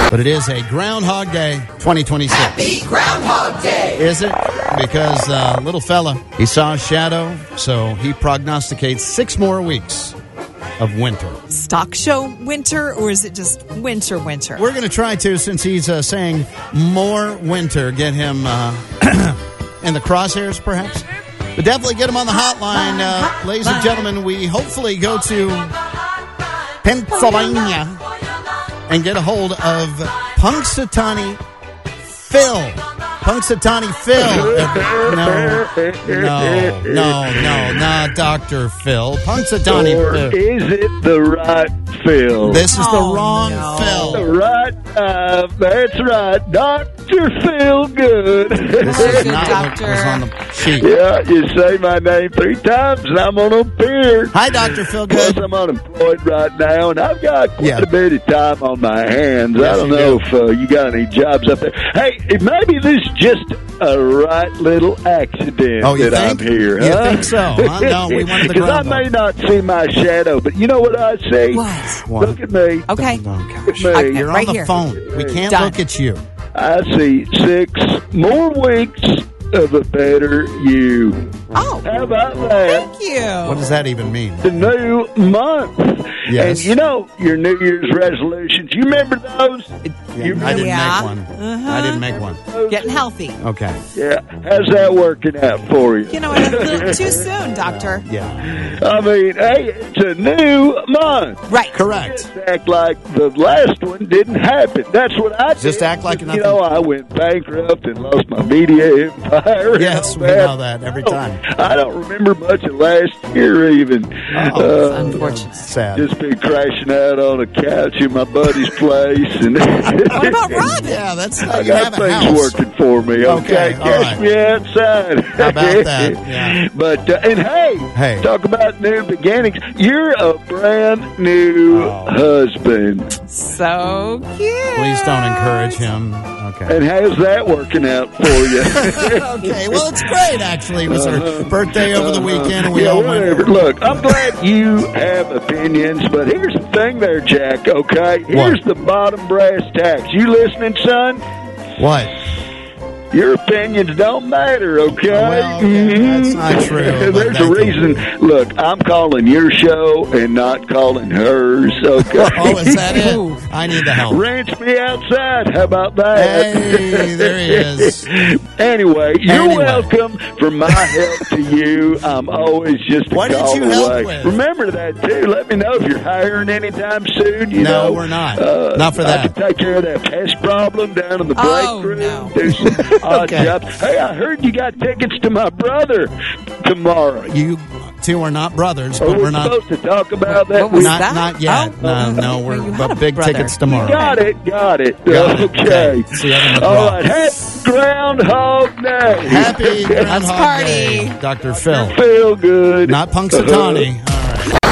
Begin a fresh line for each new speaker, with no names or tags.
But it is a Groundhog Day 2026.
Happy Groundhog Day!
Is it? Because little fella, he saw a shadow, so he prognosticates 6 more weeks of winter.
Stock show winter, or is it just winter?
We're going to try to, since he's saying more winter, get him in the crosshairs, perhaps. But definitely get him on the hotline. Ladies and gentlemen, we hopefully go to Pennsylvania and get a hold of Punxsutawney Phil. Punxsutawney Phil. No, not Dr. Phil. Punxsutawney Phil.
Is it the right Phil?
This is the wrong Phil.
The right time. That's right. Dr. Phil Good.
This is not
doctor.
what was on the sheet.
Yeah, you say my name 3 times and I'm going to appear.
Hi, Dr. Phil
Plus,
Good.
I'm unemployed right now, and I've got quite a bit of time on my hands.
Yes,
I don't
you
know
do.
if you got any jobs up there. Hey, maybe this is just a right little accident
Oh, you
that
think?
I'm here.
You think so? Huh? No, we wanted the
Because I
groundhog.
may not see my shadow, but you know what I see?
What?
Look at me.
Okay.
Oh,
Look
gosh.
at me.
You're
right
on the
here.
phone. We can't
Done.
look at you.
I see 6 more weeks of a better you.
Oh,
How about that?
thank you.
What does that even mean?
The new month.
Yes.
And you know, your New Year's resolutions, you remember those? You
I didn't
Yeah.
make one.
Uh-huh.
I didn't make one.
Getting healthy.
Okay.
Yeah. How's that working out for you?
You know, a little too soon, doctor.
Yeah.
I mean, hey, it's a new month.
Right.
Correct.
Just act like the last one didn't happen. That's what I did.
Just act like nothing.
You know, I went bankrupt and lost my media empire. and
Yes,
all
we know that every time.
I don't remember much of last year even.
Oh,
Unfortunate.
sad.
Just been crashing out on a couch in my buddy's place. And
What about Robin?
Yeah, that's
I
you have
got
a
things
house.
working for me.
Okay,
Okay,
all
catch
right.
me outside.
How about that? Yeah.
But and
Hey.
talk about new beginnings. You're a brand new husband,
So cute.
Please don't encourage him. Okay.
and how's that working out for you?
Okay. Well, it's great. Actually, it was her birthday over the weekend, and we
Yeah,
all
whatever.
went.
Look, I'm glad you have opinions, but here's the thing, there, Jack. Okay, here's the bottom brass tacks. You listening, son?
What?
Your opinions don't matter, okay?
Well, okay, that's not true, but
There's a
thank you.
reason. Look, I'm calling your show and not calling hers, okay?
Oh, is that it? I need the help.
Ranch me outside. How about that?
Hey, there he is.
Anyway, you're
Anyway.
welcome for my help to you. I'm always just a
What did
call
you help
away.
with?
Remember that, too. Let me know if you're hiring anytime soon. You
No,
know,
we're not. Not for
I
that.
can take care of that pest problem down in the break
Oh,
room.
no.
Do some odd
Okay.
jobs. Hey, I heard you got tickets to my brother tomorrow.
You two are not brothers,
Are
but
we
we're not.
supposed to talk about that?
What was
Not,
that?
not yet.
Oh.
No,
Well, you
we're
had a
but big
brother.
tickets tomorrow.
Got it.
Got it.
Okay.
Okay. See you in the
All
draw.
right. Happy Groundhog Day.
Happy Groundhog
party.
Day, Dr. Phil.
Feel good.
Not Punxsutawney.